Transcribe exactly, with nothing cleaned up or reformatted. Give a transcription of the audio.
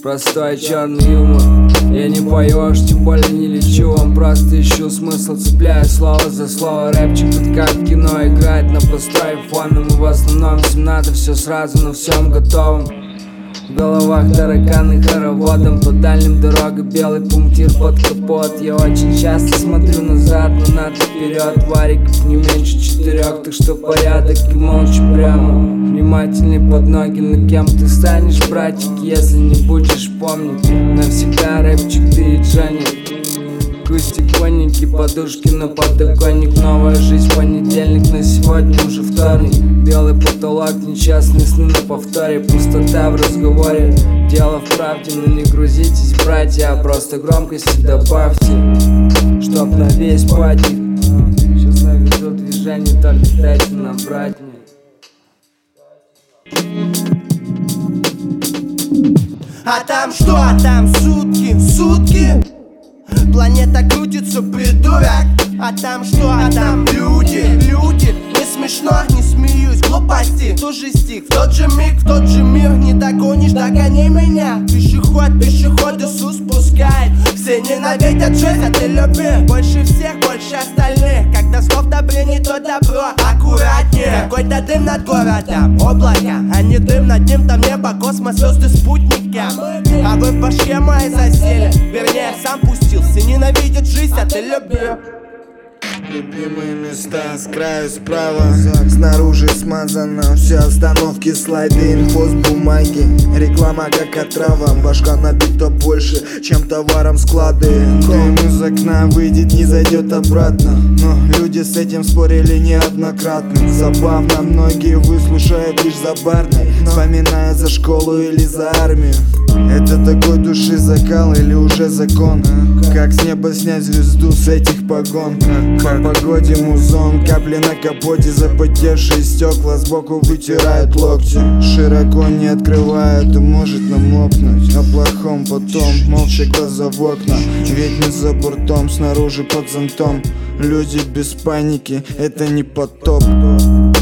простой черный юмор. Я не поешь, тем более не лечу вам, просто ищу смысл, цепляю слово за слово. Рэпчик тут как в кино играет на построе фоном. И в основном всем надо все сразу, на всем готовом. В головах тараканы хороводом, по дальним дорогам белый пунктир под капот. Я очень часто смотрю назад, но надо вперед. Вариков не меньше четырех, так что порядок и молча прямо. Внимательней под ноги, на кем ты станешь, братик, если не будешь помнить. Навсегда рэпчик ты и Джонни. Кустик, конники, подушки на подоконник. Новая жизнь, понедельник, на сегодня уже вторник. Белый потолок, нечестные сны на повторе. Пустота в разговоре, дело в правде. Но не грузитесь, братья, просто громкости добавьте, чтоб на весь патик. Сейчас наведу движение, только дайте набрать мне. А там что? А там сутки, сутки. Планета крутится, придурок. А там что? А там люди, люди. Не смешно, не смеюсь, глупости. Тот же стих, в тот же миг, в тот же мир. Не догонишь, догони меня. Пешеход, пешеход, Иисус пускает. Все ненавидят жизнь, а ты люби. Больше всех, больше остальных. Когда слов добрыни, то добро. Аккуратнее. Какой-то дым над городом, облако. А не дым над ним, там небо, космос, звезды, спутники. А вы по башке моей засели. Вернее, сам пустился. Ненавидят жизнь, а ты люби. Любимые места с краю справа. Снаружи смазано, все остановки, слайды, инфо с бумаги. Реклама как отрава, башка набита больше, чем товаром склады. Дым из окна выйдет, не зайдет обратно. Но люди с этим спорили неоднократно. Забавно, многие выслушают лишь за барной, вспоминая за школу или за армию. Это такой души закал или уже закон? Как с неба снять звезду с этих погон? По погоде музон, капли на капоте, запотевшие стекла сбоку вытирают локти. Широко не открывают, и может намокнуть. О плохом потом, молча глаза в окна. Ведь мы за бортом, снаружи под зонтом. Люди без паники, это не потоп.